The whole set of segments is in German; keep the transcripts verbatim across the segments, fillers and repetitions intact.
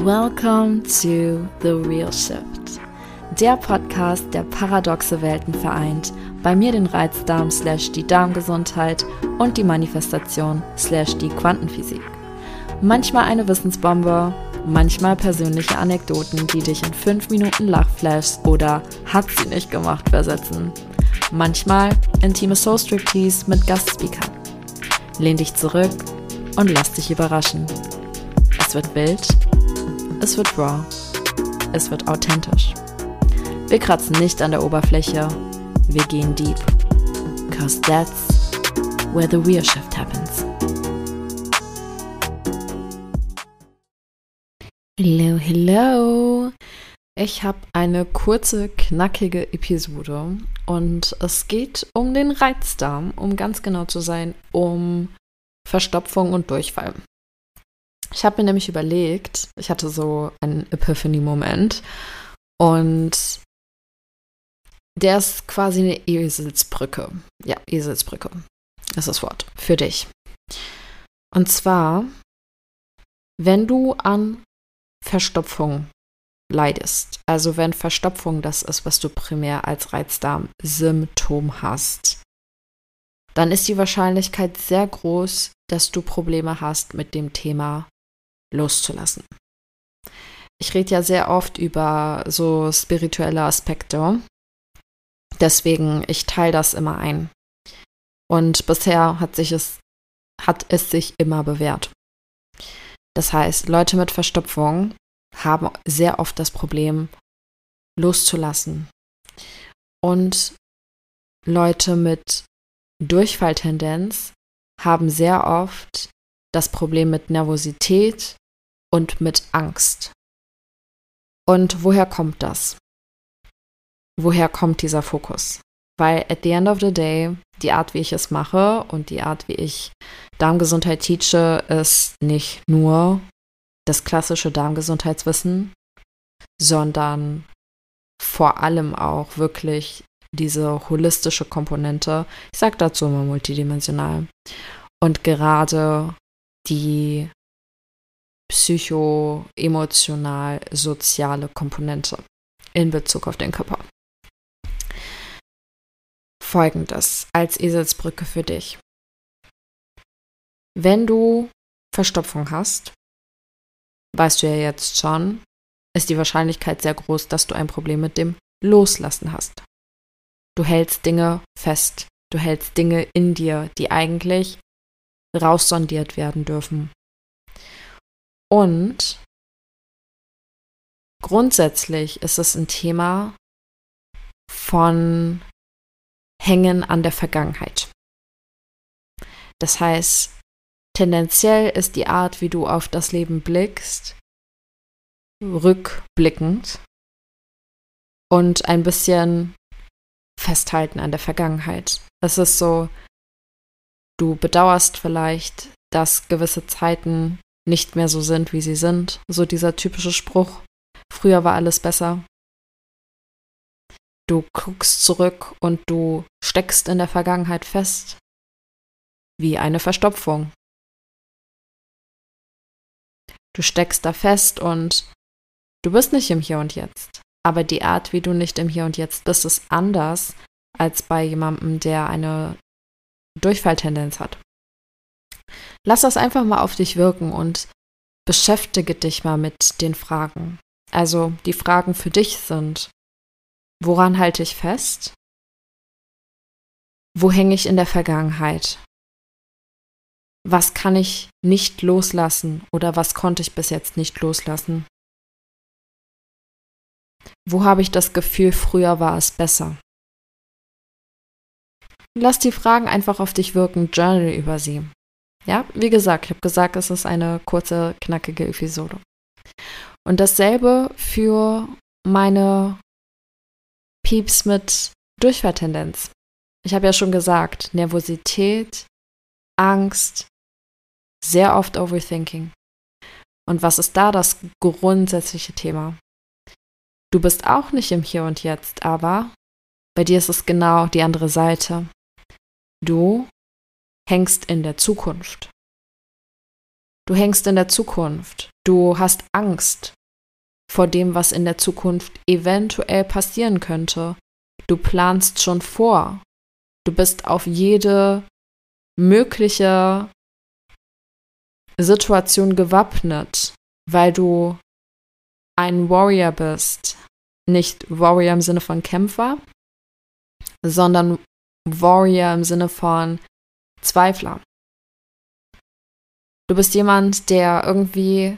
Welcome to The Real Shift, der Podcast, der paradoxe Welten vereint, bei mir den Reizdarm slash die Darmgesundheit und die Manifestation slash die Quantenphysik. Manchmal eine Wissensbombe, manchmal persönliche Anekdoten, die dich in fünf Minuten Lachflashs oder hat sie nicht gemacht versetzen. Manchmal intime Soul-Striptease mit Gastspeakern. Lehn dich zurück und lass dich überraschen. Es wird wild, es wird raw, es wird authentisch. Wir kratzen nicht an der Oberfläche, wir gehen deep. Cause that's where the real shift happens. Hello, hello! Ich habe eine kurze, knackige Episode und es geht um den Reizdarm, um ganz genau zu sein, um Verstopfung und Durchfall. Ich habe mir nämlich überlegt, ich hatte so einen Epiphany-Moment und der ist quasi eine Eselsbrücke. Ja, Eselsbrücke ist das Wort für dich. Und zwar, wenn du an Verstopfung leidest, also wenn Verstopfung das ist, was du primär als Reizdarm-Symptom hast, dann ist die Wahrscheinlichkeit sehr groß, dass du Probleme hast mit dem Thema loszulassen. Ich rede ja sehr oft über so spirituelle Aspekte, deswegen ich teile das immer ein. Und bisher hat sich es, hat es sich immer bewährt. Das heißt, Leute mit Verstopfung haben sehr oft das Problem, loszulassen. Und Leute mit Durchfalltendenz haben sehr oft das Problem mit Nervosität und mit Angst. Und woher kommt das? Woher kommt dieser Fokus? Weil at the end of the day, die Art, wie ich es mache und die Art, wie ich Darmgesundheit teache, ist nicht nur das klassische Darmgesundheitswissen, sondern vor allem auch wirklich diese holistische Komponente. Ich sage dazu immer multidimensional. Und gerade die psycho-emotional-soziale Komponente in Bezug auf den Körper. Folgendes als Eselsbrücke für dich. Wenn du Verstopfung hast, weißt du ja jetzt schon, ist die Wahrscheinlichkeit sehr groß, dass du ein Problem mit dem Loslassen hast. Du hältst Dinge fest. Du hältst Dinge in dir, die eigentlich raussondiert werden dürfen. Und grundsätzlich ist es ein Thema von Hängen an der Vergangenheit. Das heißt, tendenziell ist die Art, wie du auf das Leben blickst, rückblickend und ein bisschen festhalten an der Vergangenheit. Es ist so, du bedauerst vielleicht, dass gewisse Zeiten nicht mehr so sind, wie sie sind. So dieser typische Spruch, früher war alles besser. Du guckst zurück und du steckst in der Vergangenheit fest, wie eine Verstopfung. Du steckst da fest und du bist nicht im Hier und Jetzt. Aber die Art, wie du nicht im Hier und Jetzt bist, ist anders als bei jemandem, der eine Durchfalltendenz hat. Lass das einfach mal auf dich wirken und beschäftige dich mal mit den Fragen. Also die Fragen für dich sind, woran halte ich fest? Wo hänge ich in der Vergangenheit? Was kann ich nicht loslassen oder was konnte ich bis jetzt nicht loslassen? Wo habe ich das Gefühl, früher war es besser? Lass die Fragen einfach auf dich wirken, journal über sie. Ja, wie gesagt, ich habe gesagt, es ist eine kurze, knackige Episode. Und dasselbe für meine Pieps mit Durchfalltendenz. Ich habe ja schon gesagt, Nervosität, Angst, sehr oft Overthinking. Und was ist da das grundsätzliche Thema? Du bist auch nicht im Hier und Jetzt, aber bei dir ist es genau die andere Seite. Du hängst in der Zukunft. Du hängst in der Zukunft. Du hast Angst vor dem, was in der Zukunft eventuell passieren könnte. Du planst schon vor. Du bist auf jede mögliche Situation gewappnet, weil du ein Warrior bist. Nicht Warrior im Sinne von Kämpfer, sondern Warrior im Sinne von Zweifler. Du bist jemand, der irgendwie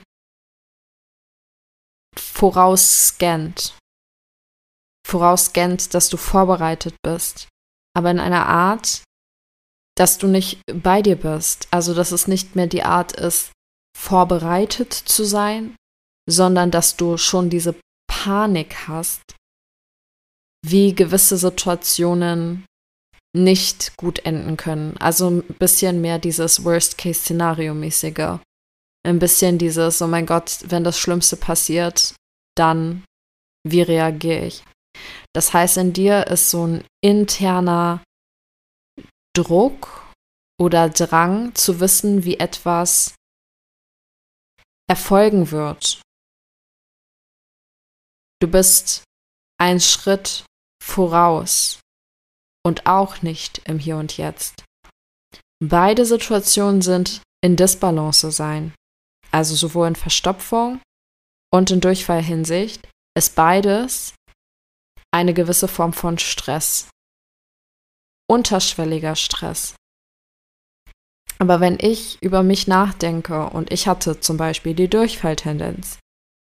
vorausscannt. Vorausscannt, dass du vorbereitet bist. Aber in einer Art, dass du nicht bei dir bist. Also, dass es nicht mehr die Art ist, vorbereitet zu sein, sondern dass du schon diese Panik hast, wie gewisse Situationen nicht gut enden können. Also ein bisschen mehr dieses Worst-Case-Szenario-mäßige. Ein bisschen dieses, oh mein Gott, wenn das Schlimmste passiert, dann wie reagiere ich? Das heißt, in dir ist so ein interner Druck oder Drang zu wissen, wie etwas erfolgen wird. Du bist einen Schritt voraus und auch nicht im Hier und Jetzt. Beide Situationen sind in Disbalance sein, also sowohl in Verstopfung und in Durchfallhinsicht ist beides eine gewisse Form von Stress, unterschwelliger Stress. Aber wenn ich über mich nachdenke und ich hatte zum Beispiel die Durchfalltendenz,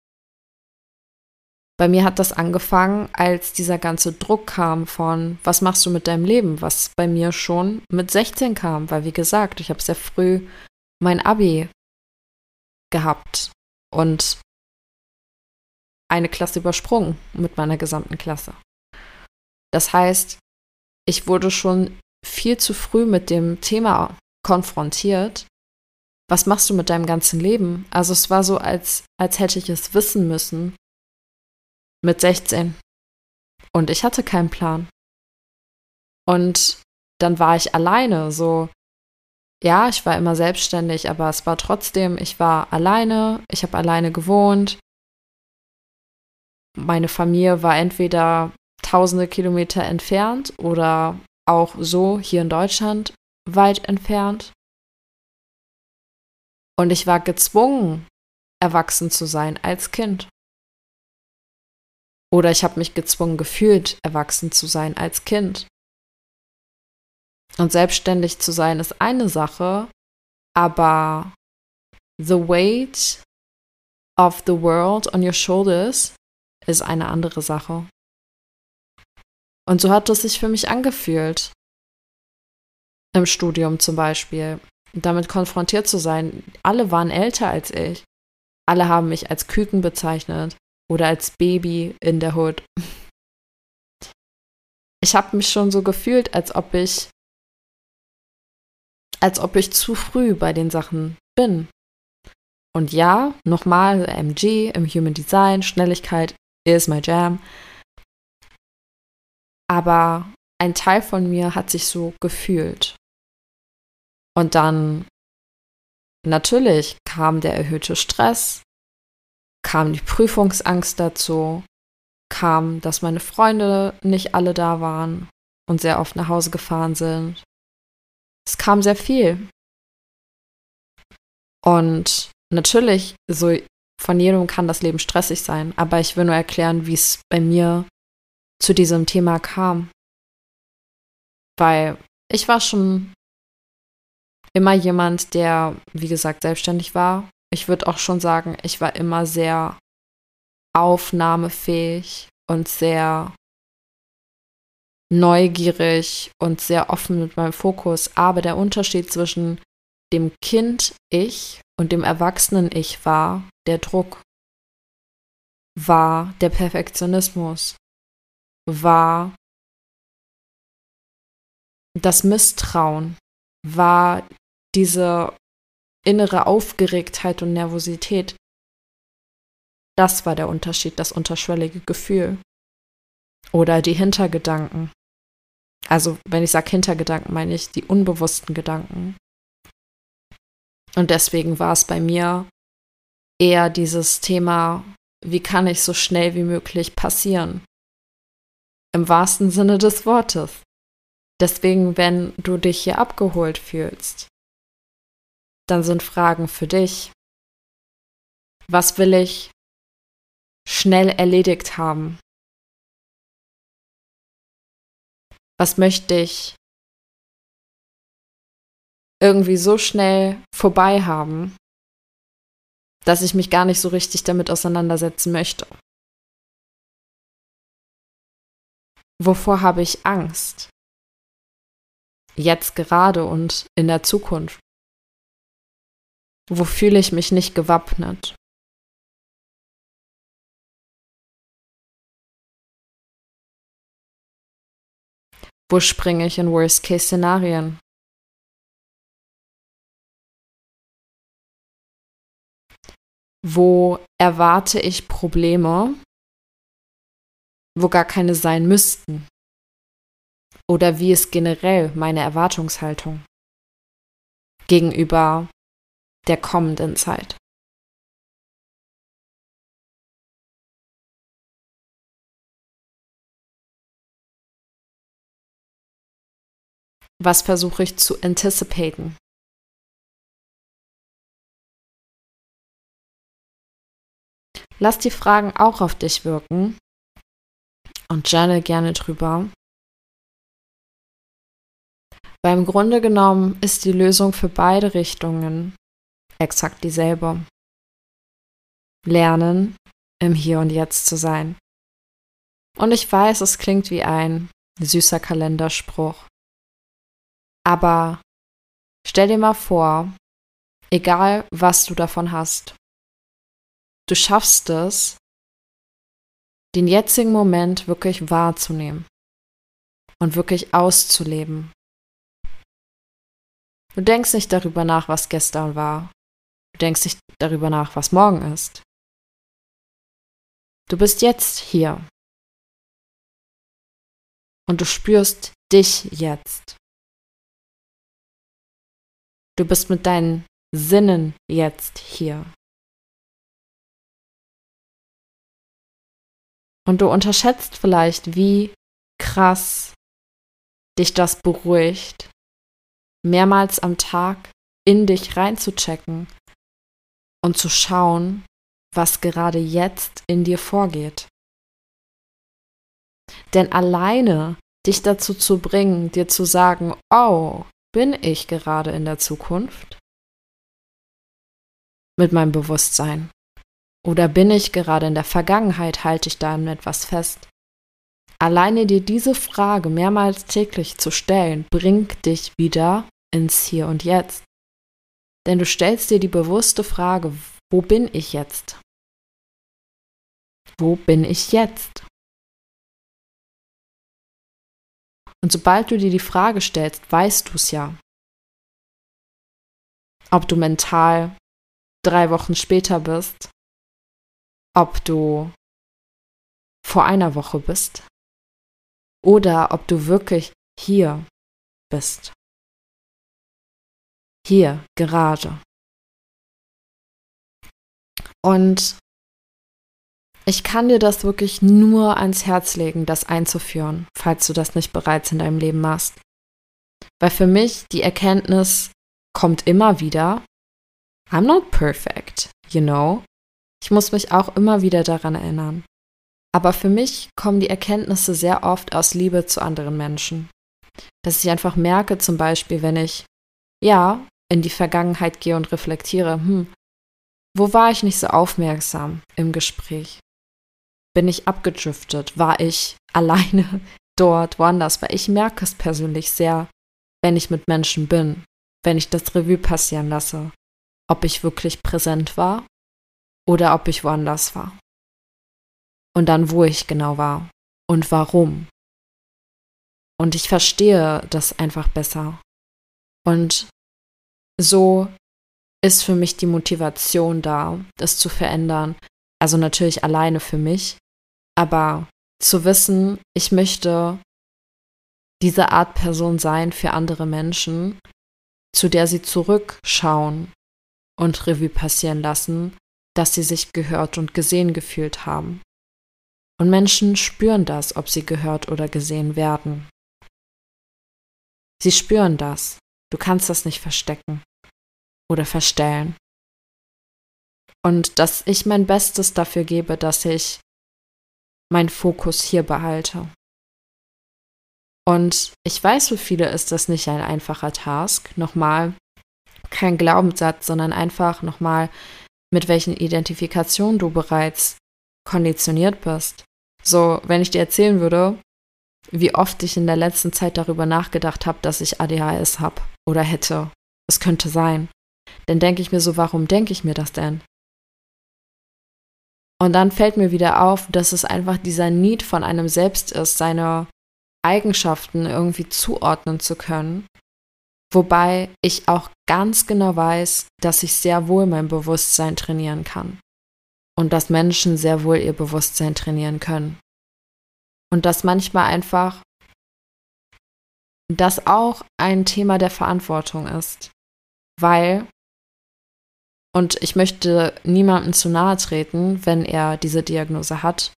bei mir hat das angefangen, als dieser ganze Druck kam von, was machst du mit deinem Leben, was bei mir schon mit sechzehn kam, weil wie gesagt, ich habe sehr früh mein Abi gehabt und eine Klasse übersprungen mit meiner gesamten Klasse. Das heißt, ich wurde schon viel zu früh mit dem Thema konfrontiert. Was machst du mit deinem ganzen Leben? Also es war so, als, als hätte ich es wissen müssen mit sechzehn. Und ich hatte keinen Plan. Und dann war ich alleine, so, ja, ich war immer selbstständig, aber es war trotzdem, ich war alleine, ich habe alleine gewohnt. Meine Familie war entweder tausende Kilometer entfernt oder auch so hier in Deutschland weit entfernt. Und ich war gezwungen, erwachsen zu sein als Kind. Oder ich habe mich gezwungen gefühlt, erwachsen zu sein als Kind. Und selbstständig zu sein ist eine Sache, aber the weight of the world on your shoulders ist eine andere Sache. Und so hat es sich für mich angefühlt, im Studium zum Beispiel, damit konfrontiert zu sein. Alle waren älter als ich. Alle haben mich als Küken bezeichnet oder als Baby in der Hood. Ich habe mich schon so gefühlt, als ob ich als ob ich zu früh bei den Sachen bin. Und ja, nochmal, M G im Human Design, Schnelligkeit is my jam. Aber ein Teil von mir hat sich so gefühlt. Und dann, natürlich, kam der erhöhte Stress, kam die Prüfungsangst dazu, kam, dass meine Freunde nicht alle da waren und sehr oft nach Hause gefahren sind. Es kam sehr viel. Und natürlich, so von jedem kann das Leben stressig sein, aber ich will nur erklären, wie es bei mir zu diesem Thema kam. Weil ich war schon immer jemand, der, wie gesagt, selbstständig war. Ich würde auch schon sagen, ich war immer sehr aufnahmefähig und sehr neugierig und sehr offen mit meinem Fokus. Aber der Unterschied zwischen dem Kind-Ich und dem Erwachsenen-Ich war der Druck, war der Perfektionismus, war das Misstrauen, war diese innere Aufgeregtheit und Nervosität. Das war der Unterschied, das unterschwellige Gefühl. Oder die Hintergedanken. Also, wenn ich sage Hintergedanken, meine ich die unbewussten Gedanken. Und deswegen war es bei mir eher dieses Thema, wie kann ich so schnell wie möglich passieren? Im wahrsten Sinne des Wortes. Deswegen, wenn du dich hier abgeholt fühlst, dann sind Fragen für dich. Was will ich schnell erledigt haben? Was möchte ich irgendwie so schnell vorbei haben, dass ich mich gar nicht so richtig damit auseinandersetzen möchte? Wovor habe ich Angst? Jetzt gerade und in der Zukunft? Wo fühle ich mich nicht gewappnet? Wo springe ich in Worst-Case-Szenarien? Wo erwarte ich Probleme, wo gar keine sein müssten? Oder wie ist generell meine Erwartungshaltung gegenüber der kommenden Zeit? Was versuche ich zu anticipaten? Lass die Fragen auch auf dich wirken und journal gerne drüber. Weil im Grunde genommen ist die Lösung für beide Richtungen exakt dieselbe. Lernen, im Hier und Jetzt zu sein. Und ich weiß, es klingt wie ein süßer Kalenderspruch. Aber stell dir mal vor, egal was du davon hast, du schaffst es, den jetzigen Moment wirklich wahrzunehmen und wirklich auszuleben. Du denkst nicht darüber nach, was gestern war. Du denkst nicht darüber nach, was morgen ist. Du bist jetzt hier. Und du spürst dich jetzt. Du bist mit deinen Sinnen jetzt hier. Und du unterschätzt vielleicht, wie krass dich das beruhigt, mehrmals am Tag in dich reinzuchecken und zu schauen, was gerade jetzt in dir vorgeht. Denn alleine dich dazu zu bringen, dir zu sagen, oh, bin ich gerade in der Zukunft mit meinem Bewusstsein? Oder bin ich gerade in der Vergangenheit, halte ich da an etwas fest? Alleine dir diese Frage mehrmals täglich zu stellen, bringt dich wieder ins Hier und Jetzt. Denn du stellst dir die bewusste Frage, wo bin ich jetzt? Wo bin ich jetzt? Und sobald du dir die Frage stellst, weißt du es ja. Ob du mental drei Wochen später bist, ob du vor einer Woche bist oder ob du wirklich hier bist. Hier, gerade. Und ich kann dir das wirklich nur ans Herz legen, das einzuführen, falls du das nicht bereits in deinem Leben machst. Weil für mich die Erkenntnis kommt immer wieder, I'm not perfect, you know. Ich muss mich auch immer wieder daran erinnern. Aber für mich kommen die Erkenntnisse sehr oft aus Liebe zu anderen Menschen. Dass ich einfach merke, zum Beispiel, wenn ich, ja, in die Vergangenheit gehe und reflektiere, hm, wo war ich nicht so aufmerksam im Gespräch? Bin ich abgedriftet? War ich alleine dort, woanders? Weil ich merke es persönlich sehr, wenn ich mit Menschen bin, wenn ich das Revue passieren lasse, ob ich wirklich präsent war oder ob ich woanders war. Und dann, wo ich genau war und warum. Und ich verstehe das einfach besser. Und so ist für mich die Motivation da, das zu verändern. Also natürlich alleine für mich, aber zu wissen, ich möchte diese Art Person sein für andere Menschen, zu der sie zurückschauen und Revue passieren lassen dass sie sich gehört und gesehen gefühlt haben. Und Menschen spüren das, ob sie gehört oder gesehen werden. Sie spüren das. Du kannst das nicht verstecken oder verstellen. Und dass ich mein Bestes dafür gebe, dass ich meinen Fokus hier behalte. Und ich weiß, für viele ist das nicht ein einfacher Task. Nochmal, kein Glaubenssatz, sondern einfach nochmal, mit welchen Identifikationen du bereits konditioniert bist. So, wenn ich dir erzählen würde, wie oft ich in der letzten Zeit darüber nachgedacht habe, dass ich A D H S habe oder hätte. Es könnte sein. Dann denke ich mir so, warum denke ich mir das denn? Und dann fällt mir wieder auf, dass es einfach dieser Need von einem selbst ist, seine Eigenschaften irgendwie zuordnen zu können. Wobei ich auch ganz genau weiß, dass ich sehr wohl mein Bewusstsein trainieren kann. Und dass Menschen sehr wohl ihr Bewusstsein trainieren können. Und dass manchmal einfach das auch ein Thema der Verantwortung ist. Weil, und ich möchte niemandem zu nahe treten, wenn er diese Diagnose hat,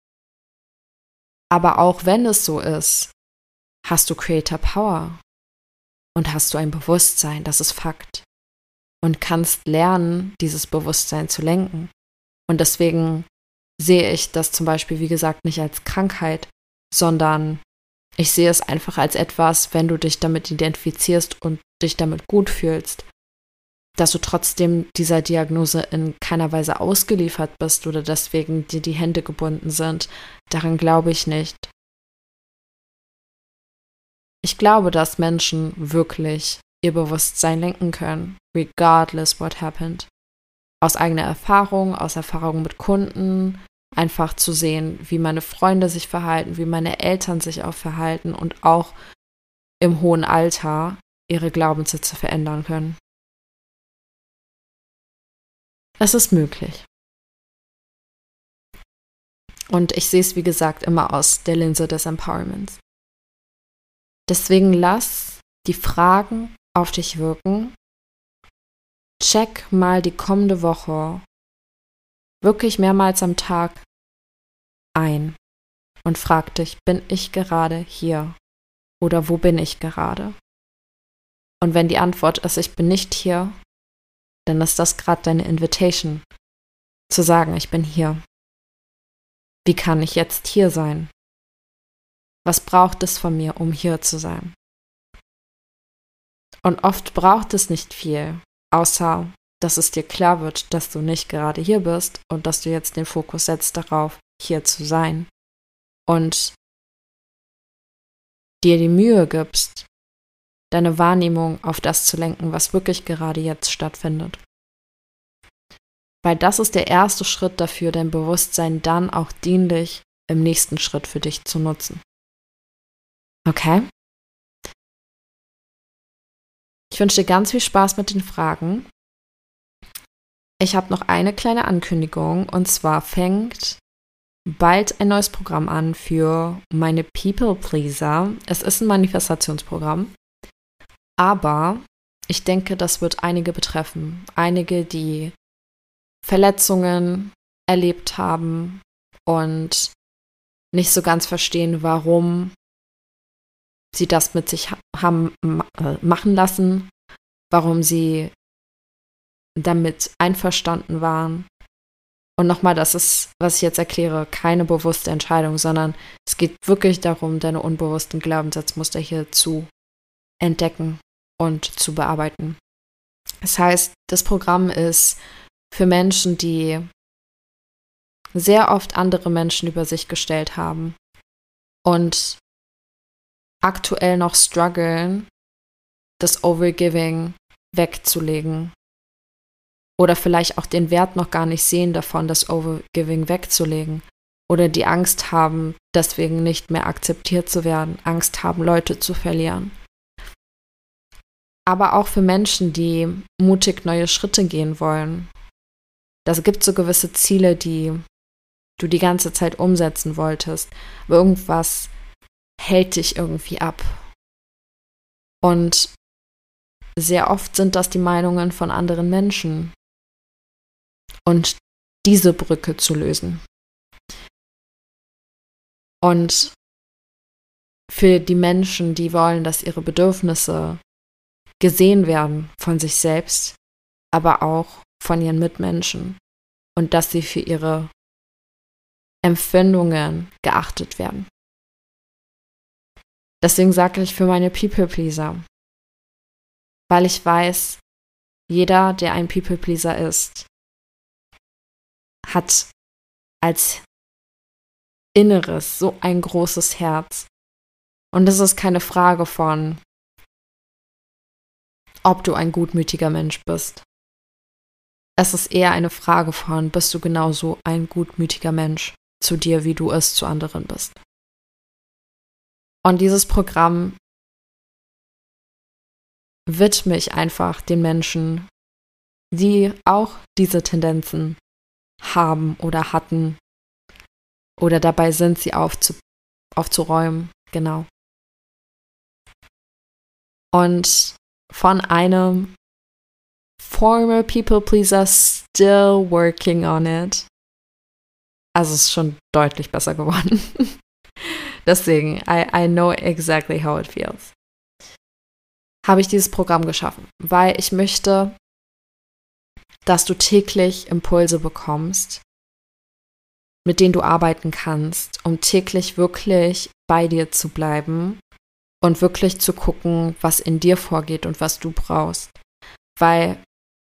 aber auch wenn es so ist, hast du Creator Power und hast du ein Bewusstsein, das ist Fakt. Und kannst lernen, dieses Bewusstsein zu lenken. Und deswegen sehe ich das zum Beispiel, wie gesagt, nicht als Krankheit, sondern ich sehe es einfach als etwas, wenn du dich damit identifizierst und dich damit gut fühlst, dass du trotzdem dieser Diagnose in keiner Weise ausgeliefert bist oder deswegen dir die Hände gebunden sind. Daran glaube ich nicht. Ich glaube, dass Menschen wirklich ihr Bewusstsein lenken können, regardless what happened. Aus eigener Erfahrung, aus Erfahrung mit Kunden, einfach zu sehen, wie meine Freunde sich verhalten, wie meine Eltern sich auch verhalten und auch im hohen Alter ihre Glaubenssätze verändern können. Es ist möglich. Und ich sehe es, wie gesagt, immer aus der Linse des Empowerments. Deswegen lass die Fragen auf dich wirken. Check mal die kommende Woche wirklich mehrmals am Tag ein und frag dich, bin ich gerade hier oder wo bin ich gerade? Und wenn die Antwort ist, ich bin nicht hier, dann ist das gerade deine Invitation, zu sagen, ich bin hier. Wie kann ich jetzt hier sein? Was braucht es von mir, um hier zu sein? Und oft braucht es nicht viel, außer dass es dir klar wird, dass du nicht gerade hier bist und dass du jetzt den Fokus setzt darauf, hier zu sein. Und dir die Mühe gibst, deine Wahrnehmung auf das zu lenken, was wirklich gerade jetzt stattfindet. Weil das ist der erste Schritt dafür, dein Bewusstsein dann auch dienlich im nächsten Schritt für dich zu nutzen. Okay? Ich wünsche dir ganz viel Spaß mit den Fragen. Ich habe noch eine kleine Ankündigung und zwar fängt bald ein neues Programm an für meine People Pleaser. Es ist ein Manifestationsprogramm, aber ich denke, das wird einige betreffen. Einige, die Verletzungen erlebt haben und nicht so ganz verstehen, warum sie das mit sich haben machen lassen, warum sie damit einverstanden waren. Und nochmal, das ist, was ich jetzt erkläre, keine bewusste Entscheidung, sondern es geht wirklich darum, deine unbewussten Glaubenssatzmuster hier zu entdecken und zu bearbeiten. Das heißt, das Programm ist für Menschen, die sehr oft andere Menschen über sich gestellt haben und aktuell noch strugglen, das Overgiving wegzulegen. Oder vielleicht auch den Wert noch gar nicht sehen davon, das Overgiving wegzulegen. Oder die Angst haben, deswegen nicht mehr akzeptiert zu werden. Angst haben, Leute zu verlieren. Aber auch für Menschen, die mutig neue Schritte gehen wollen. Das gibt so gewisse Ziele, die du die ganze Zeit umsetzen wolltest. Aber irgendwas hält dich irgendwie ab. Und sehr oft sind das die Meinungen von anderen Menschen. und diese Brücke zu lösen. Und für die Menschen, die wollen, dass ihre Bedürfnisse gesehen werden von sich selbst, aber auch von ihren Mitmenschen und dass sie für ihre Empfindungen geachtet werden. Deswegen sage ich für meine People-Pleaser, weil ich weiß, jeder, der ein People-Pleaser ist, hat als Inneres so ein großes Herz. Und es ist keine Frage von, ob du ein gutmütiger Mensch bist. Es ist eher eine Frage von, bist du genauso ein gutmütiger Mensch zu dir, wie du es zu anderen bist. Und dieses Programm widme ich einfach den Menschen, die auch diese Tendenzen haben oder hatten oder dabei sind, sie aufzu aufzuräumen. Genau. Und von einem former People Pleaser still working on it. Also es ist schon deutlich besser geworden. Deswegen, I, I know exactly how it feels. Habe ich dieses Programm geschaffen, weil ich möchte, dass du täglich Impulse bekommst, mit denen du arbeiten kannst, um täglich wirklich bei dir zu bleiben und wirklich zu gucken, was in dir vorgeht und was du brauchst. Weil,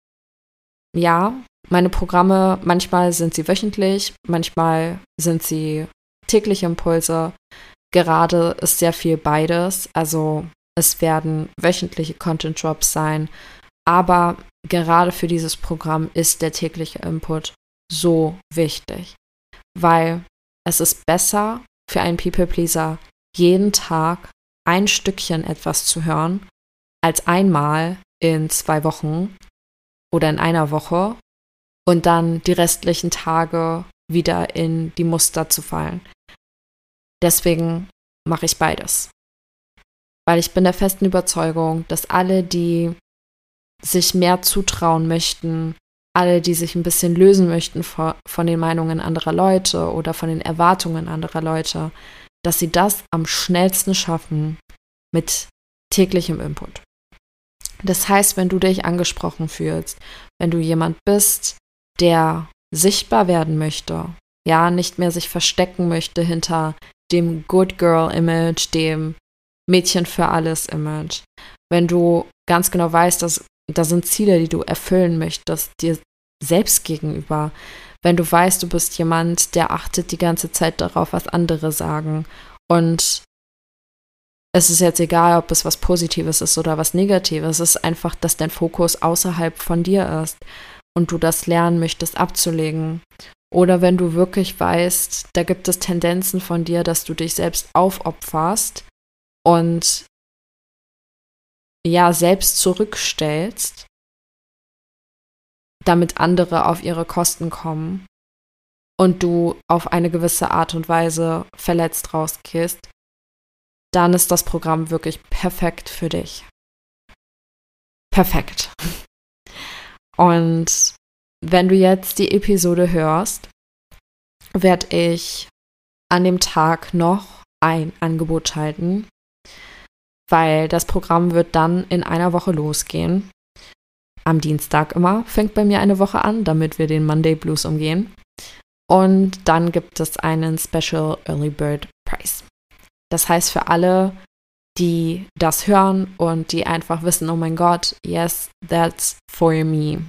ja, meine Programme, manchmal sind sie wöchentlich, manchmal sind sie tägliche Impulse. Gerade ist sehr viel beides. Also es werden wöchentliche Content-Drops sein, aber gerade für dieses Programm ist der tägliche Input so wichtig, weil es ist besser für einen People-Pleaser, jeden Tag ein Stückchen etwas zu hören, als einmal in zwei Wochen oder in einer Woche und dann die restlichen Tage wieder in die Muster zu fallen. Deswegen mache ich beides. Weil ich bin der festen Überzeugung, dass alle, die sich mehr zutrauen möchten, alle, die sich ein bisschen lösen möchten von, von den Meinungen anderer Leute oder von den Erwartungen anderer Leute, dass sie das am schnellsten schaffen mit täglichem Input. Das heißt, wenn du dich angesprochen fühlst, wenn du jemand bist, der sichtbar werden möchte, ja, nicht mehr sich verstecken möchte hinter dem Good Girl Image, dem Mädchen für alles Image. Wenn du ganz genau weißt, dass da sind Ziele, die du erfüllen möchtest, dir selbst gegenüber. Wenn du weißt, du bist jemand, der achtet die ganze Zeit darauf, was andere sagen. Und es ist jetzt egal, ob es was Positives ist oder was Negatives. Es ist einfach, dass dein Fokus außerhalb von dir ist und du das lernen möchtest abzulegen. Oder wenn du wirklich weißt, da gibt es Tendenzen von dir, dass du dich selbst aufopferst und ja, selbst zurückstellst, damit andere auf ihre Kosten kommen und du auf eine gewisse Art und Weise verletzt rausgehst, dann ist das Programm wirklich perfekt für dich. Perfekt. Und wenn du jetzt die Episode hörst, werde ich an dem Tag noch ein Angebot schalten, weil das Programm wird dann in einer Woche losgehen. Am Dienstag immer fängt bei mir eine Woche an, damit wir den Monday Blues umgehen. Und dann gibt es einen Special Early Bird Price. Das heißt für alle, die das hören und die einfach wissen, oh mein Gott, yes, that's for me,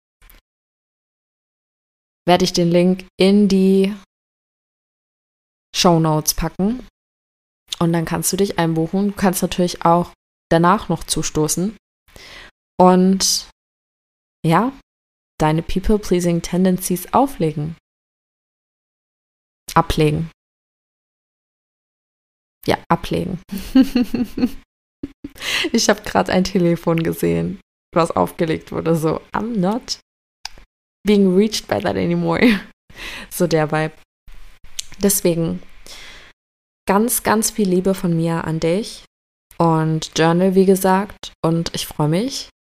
werde ich den Link in die Shownotes packen. Und dann kannst du dich einbuchen. Du kannst natürlich auch danach noch zustoßen. Und ja, deine People-Pleasing Tendencies auflegen. Ablegen. Ja, ablegen. Ich habe gerade ein Telefon gesehen, was aufgelegt wurde. So, I'm not being reached by that anymore. So der Vibe. Deswegen ganz, ganz viel Liebe von mir an dich und Journal, wie gesagt. Und ich freue mich,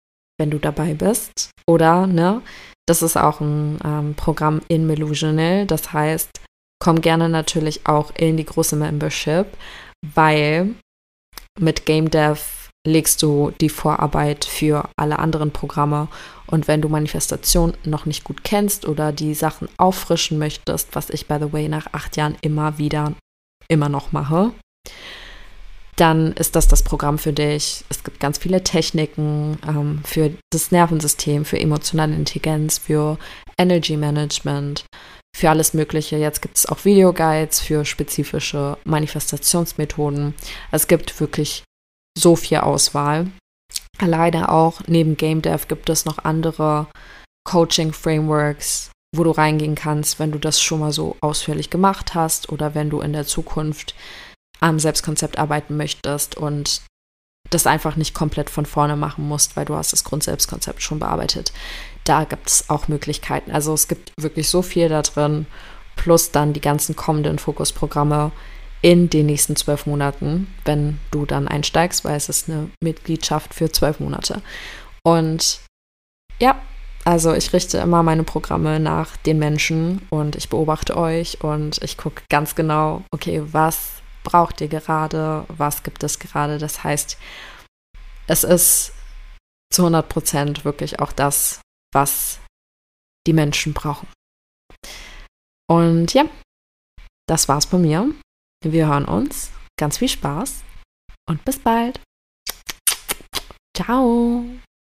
wenn du dabei bist. Oder, ne, das ist auch ein ähm, Programm in Melusional. Das heißt, komm gerne natürlich auch in die große Membership, weil mit Game Dev legst du die Vorarbeit für alle anderen Programme. Und wenn du Manifestation noch nicht gut kennst oder die Sachen auffrischen möchtest, was ich, by the way, nach acht Jahren immer wieder, immer noch mache, dann ist das das Programm für dich. Es gibt ganz viele Techniken ähm, für das Nervensystem, für emotionale Intelligenz, für Energy Management, für alles Mögliche. Jetzt gibt es auch Videoguides für spezifische Manifestationsmethoden. Es gibt wirklich so viel Auswahl. Leider auch neben Game Dev gibt es noch andere Coaching-Frameworks, wo du reingehen kannst, wenn du das schon mal so ausführlich gemacht hast oder wenn du in der Zukunft am Selbstkonzept arbeiten möchtest und das einfach nicht komplett von vorne machen musst, weil du hast das Grundselbstkonzept schon bearbeitet. Da gibt es auch Möglichkeiten. Also es gibt wirklich so viel da drin, plus dann die ganzen kommenden Fokusprogramme in den nächsten zwölf Monaten, wenn du dann einsteigst, weil es ist eine Mitgliedschaft für zwölf Monate. Und ja, also ich richte immer meine Programme nach den Menschen und ich beobachte euch und ich gucke ganz genau, okay, was braucht ihr gerade, was gibt es gerade. Das heißt, es ist zu hundert Prozent wirklich auch das, was die Menschen brauchen. Und ja, das war's bei mir. Wir hören uns. Ganz viel Spaß und bis bald. Ciao.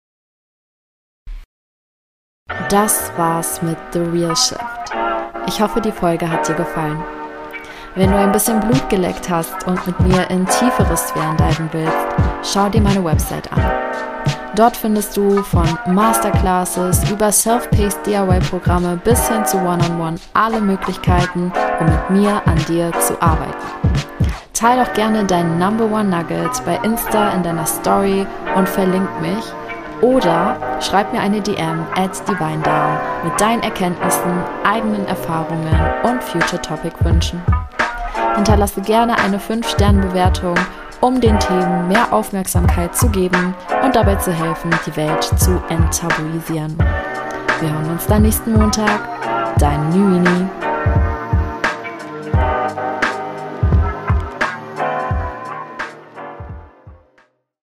Das war's mit The Real Shift. Ich hoffe, die Folge hat dir gefallen. Wenn du ein bisschen Blut geleckt hast und mit mir in tiefere Sphären diven willst, schau dir meine Website an. Dort findest du von Masterclasses über Self-Paced D I Y-Programme bis hin zu One-on-One alle Möglichkeiten, um mit mir an dir zu arbeiten. Teil doch gerne deinen Number One Nugget bei Insta in deiner Story und verlink mich oder schreib mir eine D M at divinedown mit deinen Erkenntnissen, eigenen Erfahrungen und Future Topic Wünschen. Hinterlasse gerne eine fünf Sterne Bewertung, um den Themen mehr Aufmerksamkeit zu geben und dabei zu helfen, die Welt zu enttabuisieren. Wir hören uns dann nächsten Montag. Dein Nüini.